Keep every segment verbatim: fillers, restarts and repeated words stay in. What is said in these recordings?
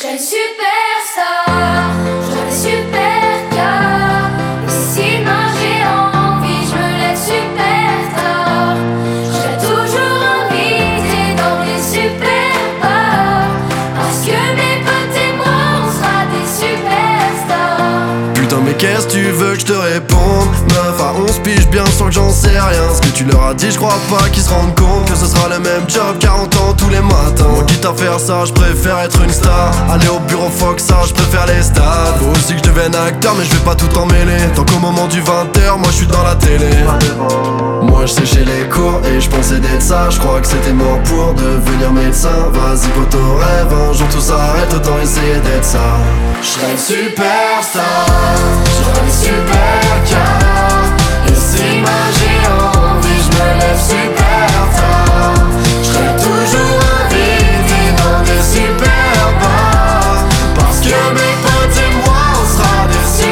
serais une superstar, j'aurais des super cars. Et si demain j'ai envie, je me lève super tard. Je serais toujours invitée dans les super bars. Parce que mes potes et moi, on sera des superstars. Putain mais qu'est-ce que tu veux que je te réponde? Meuf à onze piges bien sûr que j'en sais rien. Ce que tu leur as dit je crois pas qu'ils se rendent compte que ce sera le même job quarante ans tous les matins. Moi quitte à faire ça je préfère être une star. Aller au bureau Fox ça je préfère les stades. Faut aussi que je devienne acteur mais je vais pas tout emmêler. Tant qu'au moment du vingt heures moi je suis dans la télé. Moi je séchais les cours et je pensais d'être ça. Je crois que c'était mort pour devenir médecin. Vas-y poto rêve, un jour tout s'arrête, autant essayer d'être ça. Je serais une superstar, j'aurais des super cars. Et si moi j'ai envie, je me lève super tard. Je serais toujours invité dans des super bars. Parce que mes potes et moi, on sera des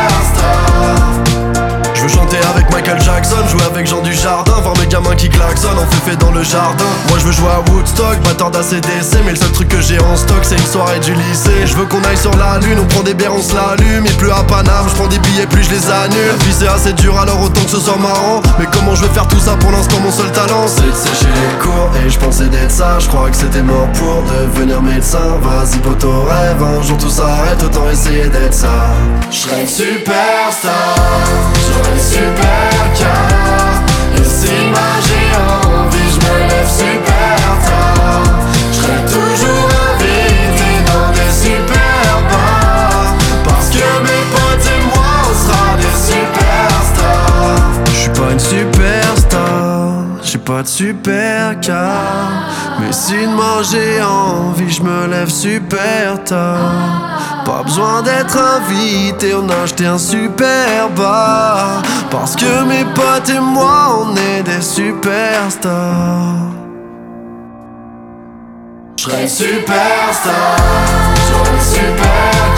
superstars. Je veux chanter avec Michael Jackson, jouer avec Jean du Jardin, voir mes gamins qui klaxonnent en fait dans le jardin. Moi je veux jouer à Woodstock, batteur d'A C D C. Mais le seul truc que j'ai en stock c'est une soirée du lycée. Je veux qu'on aille sur la lune, on prend des bières, on se l'allume. Il pleut à Paname, je prends des billets puis je les annule. La vie c'est assez dur alors autant que ce soit marrant. Mais comment je vais faire tout ça pour l'instant? Mon seul talent c'est de sécher les cours. Et je pensais d'être ça, je crois que c'était mort pour devenir médecin. Vas-y poto rêve, un jour tout s'arrête, autant essayer d'être ça. Je serais une superstar, j'aurais des super cars. Et si moi j'ai envie, je me lève super tard. Je serai toujours invité dans des super bars. Parce que mes potes et moi, on sera des superstars. Je suis pas une superstar, j'ai pas de super car. Mais si demain j'ai envie, je me lève super tard. Pas besoin d'être invité, on a acheté un super bar. Parce que mes potes et moi, on est des superstars. Je serais une superstar, j'aurais des super